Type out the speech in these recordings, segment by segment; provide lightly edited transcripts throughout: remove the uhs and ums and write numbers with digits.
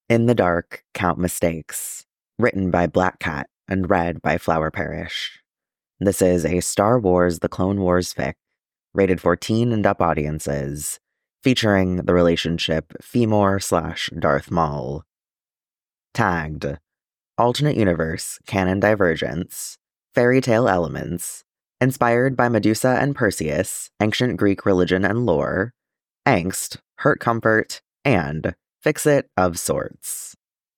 In the Dark, Count Mistakes, written by Black Cat and read by Flower Parish. This is a Star Wars The Clone Wars fic, rated for teen and up audiences, featuring the relationship Femor/Darth Maul. Tagged Alternate Universe, Canon Divergence, Fairy Tale Elements, Inspired by Medusa and Perseus, Ancient Greek Religion and Lore, Angst, Hurt Comfort, and Fix-It of Sorts.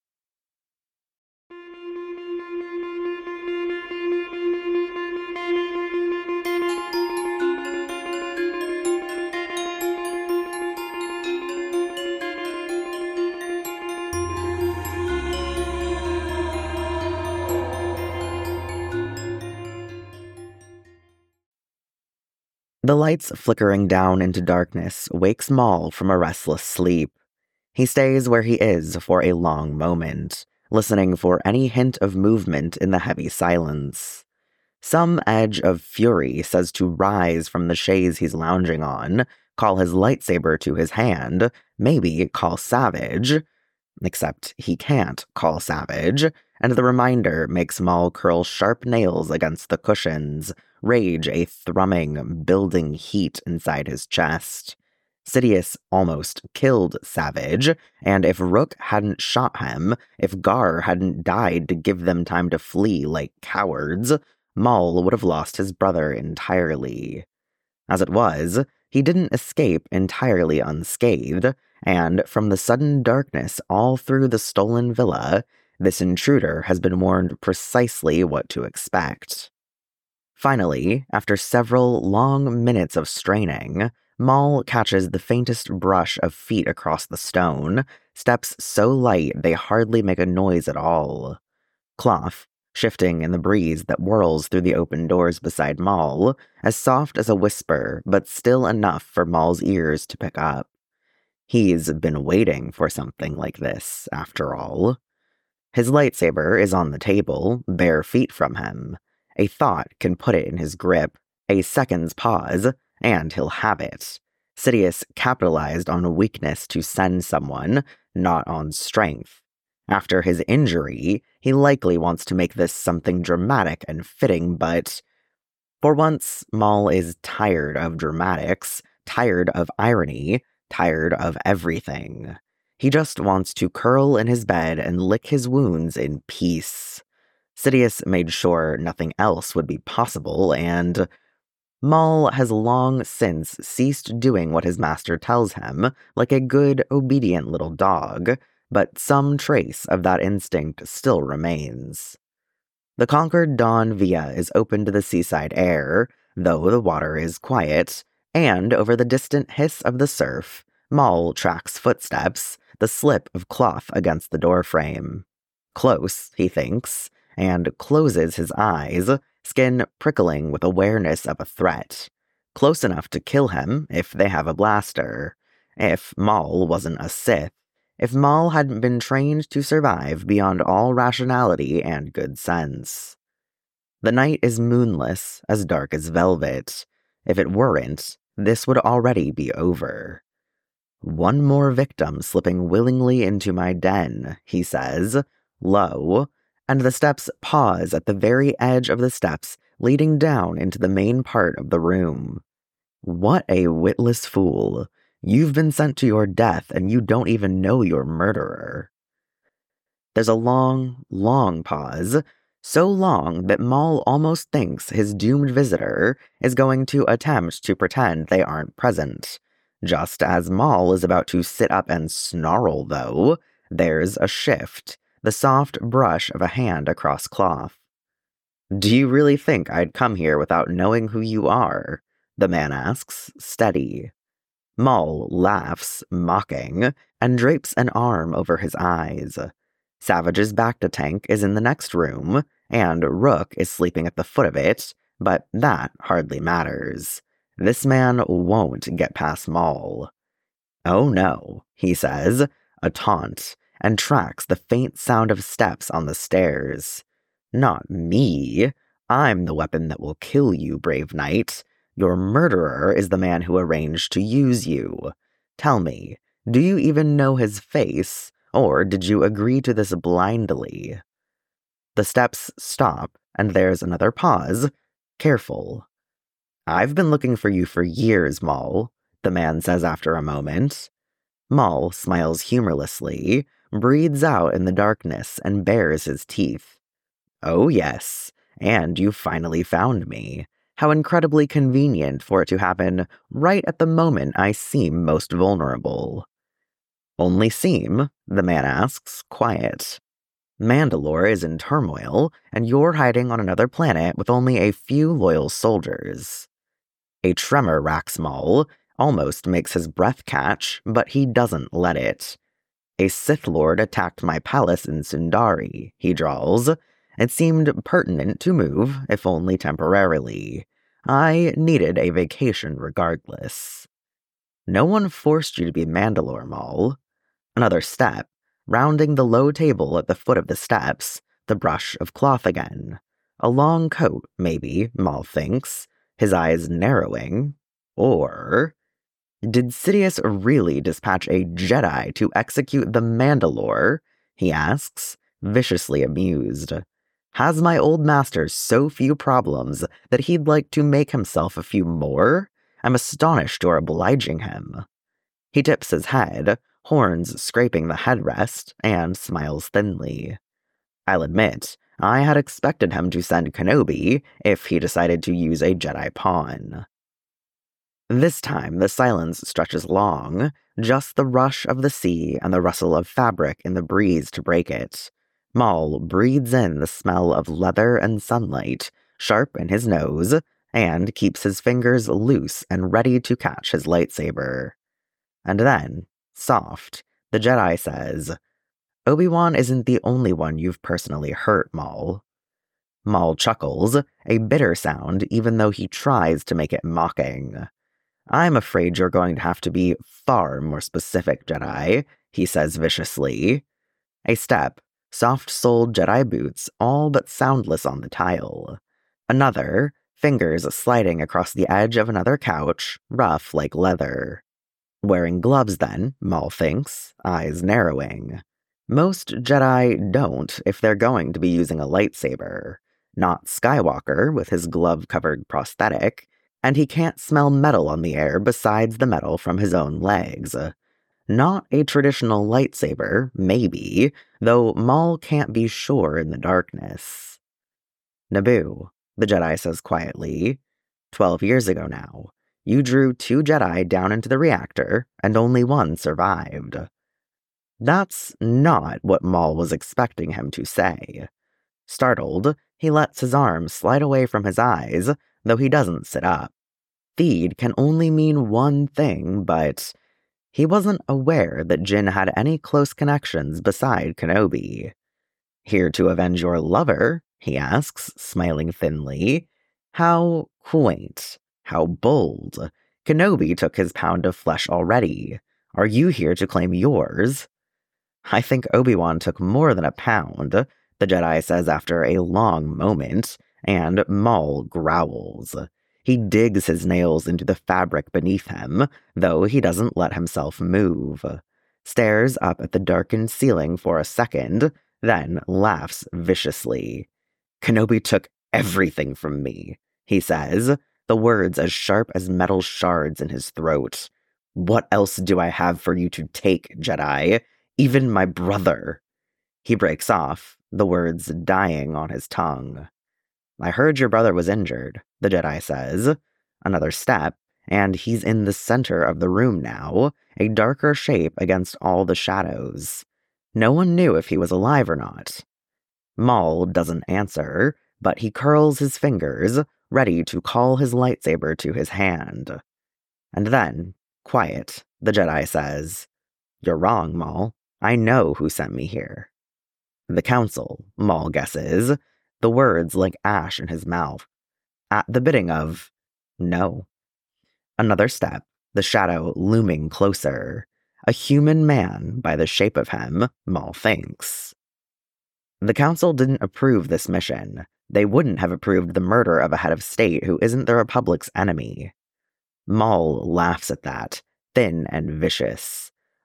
The lights flickering down into darkness wakes Maul from a restless sleep. He stays where he is for a long moment, listening for any hint of movement in the heavy silence. Some edge of fury says to rise from the chaise he's lounging on, call his lightsaber to his hand, maybe call Savage. Except he can't call Savage, and the reminder makes Maul curl sharp nails against the cushions, rage a thrumming, building heat inside his chest. Sidious almost killed Savage, and if Rook hadn't shot him, if Gar hadn't died to give them time to flee like cowards, Maul would have lost his brother entirely. As it was, he didn't escape entirely unscathed, and from the sudden darkness all through the stolen villa, this intruder has been warned precisely what to expect. Finally, after several long minutes of straining, Maul catches the faintest brush of feet across the stone, steps so light they hardly make a noise at all. Cloth, shifting in the breeze that whirls through the open doors beside Maul, as soft as a whisper, but still enough for Maul's ears to pick up. He's been waiting for something like this, after all. His lightsaber is on the table, bare feet from him. A thought can put it in his grip, a second's pause, and he'll have it. Sidious capitalized on a weakness to send someone, not on strength. After his injury, he likely wants to make this something dramatic and fitting, but for once, Maul is tired of dramatics, tired of irony, tired of everything. He just wants to curl in his bed and lick his wounds in peace. Sidious made sure nothing else would be possible, and Maul has long since ceased doing what his master tells him, like a good, obedient little dog, but some trace of that instinct still remains. The conquered Dawn Via is open to the seaside air, though the water is quiet, and over the distant hiss of the surf, Maul tracks footsteps, the slip of cloth against the doorframe. Close, he thinks, and closes his eyes, skin prickling with awareness of a threat. Close enough to kill him if they have a blaster. If Maul wasn't a Sith. If Maul hadn't been trained to survive beyond all rationality and good sense. The night is moonless, as dark as velvet. If it weren't, this would already be over. One more victim slipping willingly into my den, he says, low, and the steps pause at the very edge of the steps leading down into the main part of the room. What a witless fool. You've been sent to your death and you don't even know your murderer. There's a long, long pause, so long that Maul almost thinks his doomed visitor is going to attempt to pretend they aren't present. Just as Maul is about to sit up and snarl, though, there's a shift, the soft brush of a hand across cloth. Do you really think I'd come here without knowing who you are? The man asks, steady. Maul laughs, mocking, and drapes an arm over his eyes. Savage's Bacta tank is in the next room, and Rook is sleeping at the foot of it, but that hardly matters. This man won't get past Maul. Oh no, he says, a taunt, and tracks the faint sound of steps on the stairs. Not me. I'm the weapon that will kill you, brave knight. Your murderer is the man who arranged to use you. Tell me, do you even know his face, Or did you agree to this blindly? The steps stop, and there's another pause. Careful. I've been looking for you for years, Maul, the man says after a moment. Maul smiles humorlessly, breathes out in the darkness, and bares his teeth. Oh, yes, and you finally found me. How incredibly convenient for it to happen right at the moment I seem most vulnerable. Only seem? The man asks, quiet. Mandalore is in turmoil, and you're hiding on another planet with only a few loyal soldiers. A tremor racks Maul, almost makes his breath catch, but he doesn't let it. A Sith Lord attacked my palace in Sundari, he drawls. It seemed pertinent to move, if only temporarily. I needed a vacation regardless. No one forced you to be Mandalore, Maul. Another step, rounding the low table at the foot of the steps, the brush of cloth again. A long coat, maybe, Maul thinks, his eyes narrowing. Or did Sidious really dispatch a Jedi to execute the Mandalore? He asks, viciously amused. Has my old master so few problems that he'd like to make himself a few more? I'm astonished you're obliging him. He tips his head, horns scraping the headrest, and smiles thinly. I'll admit, I had expected him to send Kenobi if he decided to use a Jedi pawn. This time, the silence stretches long, just the rush of the sea and the rustle of fabric in the breeze to break it. Maul breathes in the smell of leather and sunlight, sharp in his nose, and keeps his fingers loose and ready to catch his lightsaber. And then, soft, the Jedi says, Obi-Wan isn't the only one you've personally hurt, Maul. Maul chuckles, a bitter sound even though he tries to make it mocking. I'm afraid you're going to have to be far more specific, Jedi, he says viciously. A step, soft-soled Jedi boots all but soundless on the tile. Another, fingers sliding across the edge of another couch, rough like leather. Wearing gloves then, Maul thinks, eyes narrowing. Most Jedi don't if they're going to be using a lightsaber. Not Skywalker with his glove-covered prosthetic, and he can't smell metal on the air besides the metal from his own legs. Not a traditional lightsaber, maybe, though Maul can't be sure in the darkness. Naboo, the Jedi says quietly, 12 years ago now. You drew 2 Jedi down into the reactor, and only one survived. That's not what Maul was expecting him to say. Startled, he lets his arm slide away from his eyes, though he doesn't sit up. Theed can only mean one thing, but he wasn't aware that Jyn had any close connections beside Kenobi. Here to avenge your lover, he asks, smiling thinly. How quaint. How bold. Kenobi took his pound of flesh already. Are you here to claim yours? I think Obi-Wan took more than a pound, the Jedi says after a long moment, and Maul growls. He digs his nails into the fabric beneath him, though he doesn't let himself move. Stares up at the darkened ceiling for a second, then laughs viciously. Kenobi took everything from me, he says, the words as sharp as metal shards in his throat. What else do I have for you to take, Jedi? Even my brother. He breaks off, the words dying on his tongue. I heard your brother was injured, the Jedi says. Another step, and he's in the center of the room now, a darker shape against all the shadows. No one knew if he was alive or not. Maul doesn't answer, but he curls his fingers, ready to call his lightsaber to his hand. And then, quiet, the Jedi says, You're wrong, Maul. I know who sent me here. The Council, Maul guesses, the words like ash in his mouth. At the bidding of, no. Another step, the shadow looming closer. A human man by the shape of him, Maul thinks. The Council didn't approve this mission. They wouldn't have approved the murder of a head of state who isn't the Republic's enemy. Maul laughs at that, thin and vicious.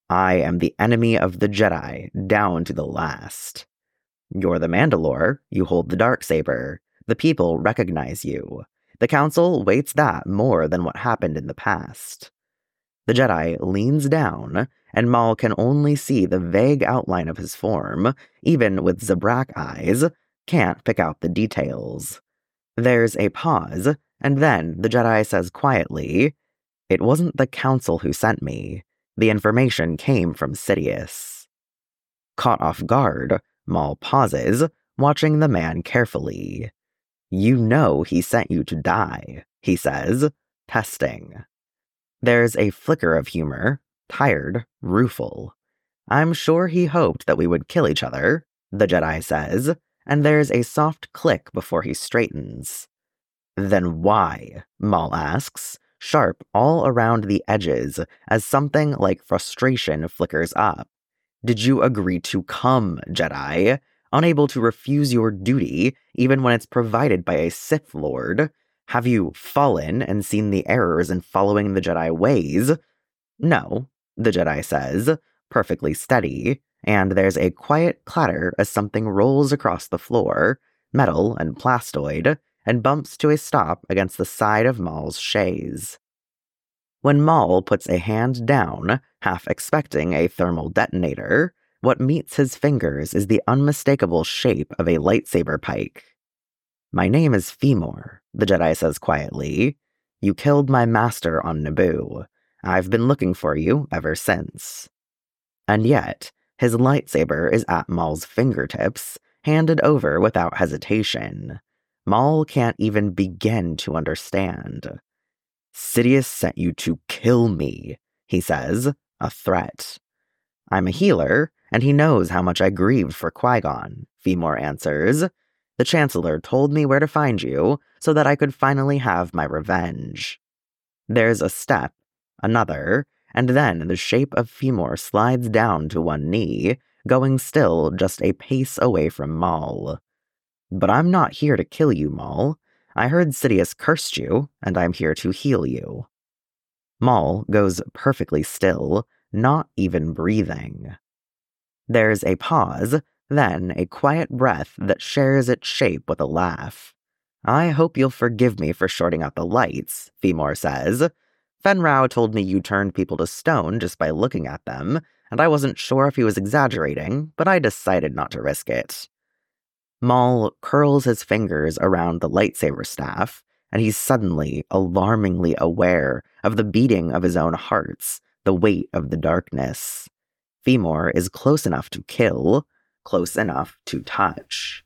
I am the enemy of the Jedi, down to the last. You're the Mandalore, you hold the Darksaber. The people recognize you. The Council weights that more than what happened in the past. The Jedi leans down, and Maul can only see the vague outline of his form, even with Zabrak eyes, can't pick out the details. There's a pause, and then the Jedi says quietly, "It wasn't the Council who sent me. The information came from Sidious." Caught off guard, Maul pauses, watching the man carefully. "You know he sent you to die," he says, testing. There's a flicker of humor, tired, rueful. "I'm sure he hoped that we would kill each other," the Jedi says, and there's a soft click before he straightens. "Then why?" Maul asks, sharp all around the edges as something like frustration flickers up. "Did you agree to come, Jedi? Unable to refuse your duty, even when it's provided by a Sith Lord? Have you fallen and seen the errors in following the Jedi ways?" "No," the Jedi says, perfectly steady, and there's a quiet clatter as something rolls across the floor, metal and plastoid, and bumps to a stop against the side of Maul's chaise. When Maul puts a hand down, half expecting a thermal detonator, what meets his fingers is the unmistakable shape of a lightsaber pike. "My name is Femor," the Jedi says quietly. "You killed my master on Naboo. I've been looking for you ever since." And yet, his lightsaber is at Maul's fingertips, handed over without hesitation. Maul can't even begin to understand. "Sidious sent you to kill me," he says, a threat. "I'm a healer, and he knows how much I grieved for Qui-Gon," Femor answers. "The Chancellor told me where to find you so that I could finally have my revenge." There's a step, another, and then the shape of Femor slides down to one knee, going still just a pace away from Maul. "But I'm not here to kill you, Maul. I heard Sidious cursed you, and I'm here to heal you." Maul goes perfectly still, not even breathing. There's a pause, then a quiet breath that shares its shape with a laugh. "I hope you'll forgive me for shorting out the lights," Femor says. "Fen Rao told me you turned people to stone just by looking at them, and I wasn't sure if he was exaggerating, but I decided not to risk it." Maul curls his fingers around the lightsaber staff, and he's suddenly, alarmingly aware of the beating of his own hearts, the weight of the darkness. Femor is close enough to kill, close enough to touch.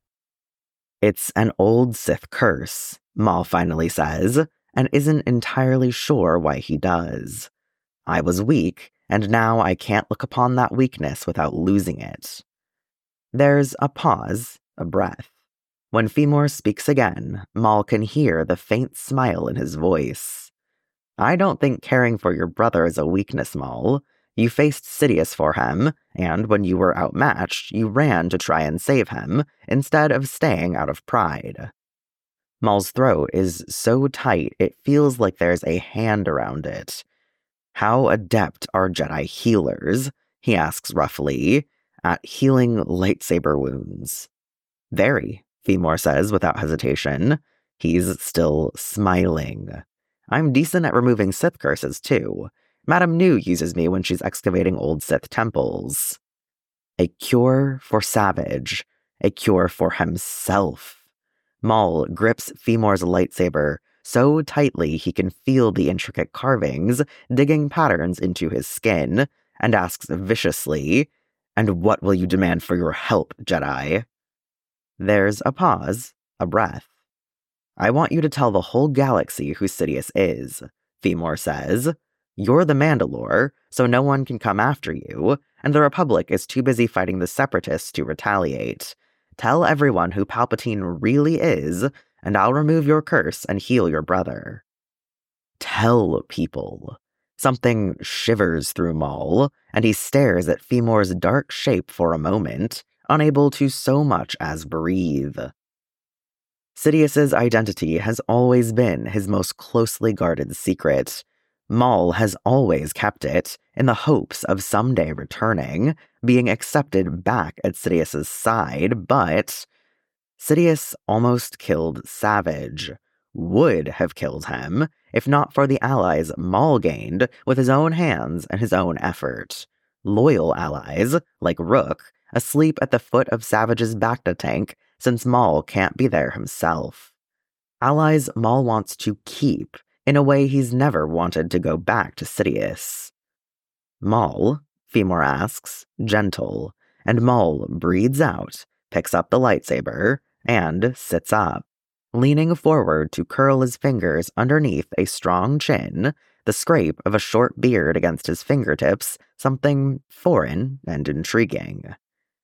"It's an old Sith curse," Maul finally says, and isn't entirely sure why he does. "I was weak, and now I can't look upon that weakness without losing it." There's a pause, a breath. When Femor speaks again, Maul can hear the faint smile in his voice. "I don't think caring for your brother is a weakness, Maul. You faced Sidious for him, and when you were outmatched, you ran to try and save him, instead of staying out of pride." Maul's throat is so tight it feels like there's a hand around it. "How adept are Jedi healers?" he asks roughly, "at healing lightsaber wounds?" "Very," Femor says without hesitation. He's still smiling. "I'm decent at removing Sith curses, too. Madame Nu uses me when she's excavating old Sith temples." A cure for Savage. A cure for himself. Maul grips Femor's lightsaber so tightly he can feel the intricate carvings digging patterns into his skin, and asks viciously, "And what will you demand for your help, Jedi?" There's a pause, a breath. "I want you to tell the whole galaxy who Sidious is," Femor says. "You're the Mandalore, so no one can come after you, and the Republic is too busy fighting the Separatists to retaliate. Tell everyone who Palpatine really is, and I'll remove your curse and heal your brother." Tell people. Something shivers through Maul, and he stares at Femor's dark shape for a moment, unable to so much as breathe. Sidious's identity has always been his most closely guarded secret. Maul has always kept it in the hopes of someday returning, being accepted back at Sidious's side, but Sidious almost killed Savage. Would have killed him if not for the allies Maul gained with his own hands and his own effort. Loyal allies, like Rook, asleep at the foot of Savage's Bacta tank since Maul can't be there himself. Allies Maul wants to keep in a way he's never wanted to go back to Sidious. Maul, Fimor asks, gentle, and Maul breathes out, picks up the lightsaber, and sits up, leaning forward to curl his fingers underneath a strong chin, the scrape of a short beard against his fingertips, something foreign and intriguing.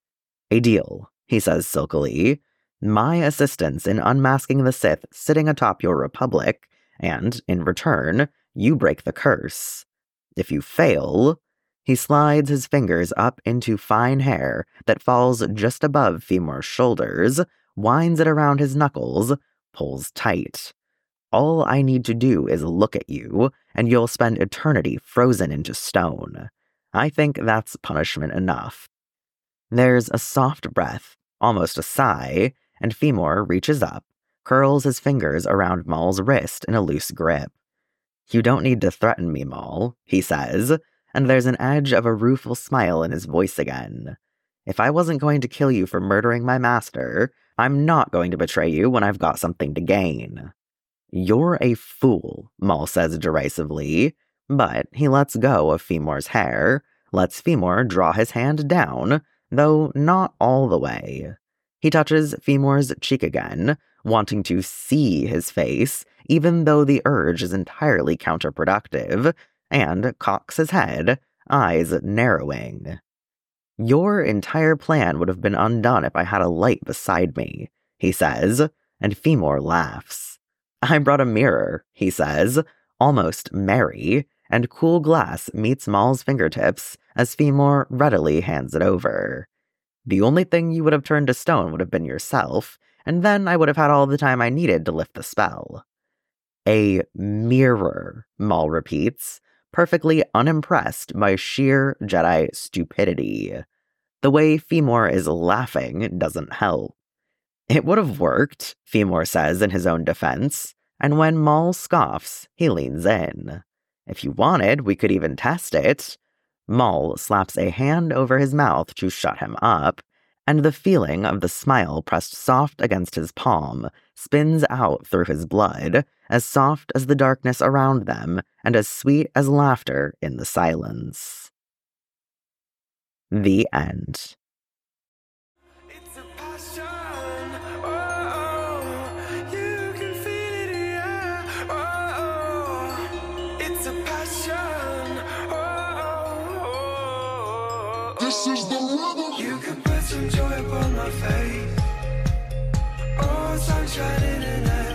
A deal, he says silkily. My assistance in unmasking the Sith sitting atop your republic, and, in return, you break the curse. If you fail, he slides his fingers up into fine hair that falls just above Fimor's shoulders, winds it around his knuckles, pulls tight. All I need to do is look at you, and you'll spend eternity frozen into stone. I think that's punishment enough. There's a soft breath, almost a sigh, and Fimor reaches up, curls his fingers around Maul's wrist in a loose grip. You don't need to threaten me, Maul, he says, and there's an edge of a rueful smile in his voice again. If I wasn't going to kill you for murdering my master, I'm not going to betray you when I've got something to gain. You're a fool, Maul says derisively, but he lets go of Fimor's hair, lets Fimor draw his hand down, though not all the way. He touches Fimor's cheek again, wanting to see his face, even though the urge is entirely counterproductive, and cocks his head, eyes narrowing. Your entire plan would have been undone if I had a light beside me, he says, and Fimor laughs. I brought a mirror, he says, almost merry, and cool glass meets Maul's fingertips as Fimor readily hands it over. The only thing you would have turned to stone would have been yourself, and then I would have had all the time I needed to lift the spell. A mirror, Maul repeats, perfectly unimpressed by sheer Jedi stupidity. The way Fimor is laughing doesn't help. It would have worked, Fimor says in his own defense, and when Maul scoffs, he leans in. If you wanted, we could even test it. Maul slaps a hand over his mouth to shut him up, and the feeling of the smile pressed soft against his palm spins out through his blood, as soft as the darkness around them, and as sweet as laughter in the silence. The end. It's a passion, oh, you can feel it, yeah, oh, it's a passion, oh, this is the rhythm. You can put some joy upon my face, oh, sunshine in an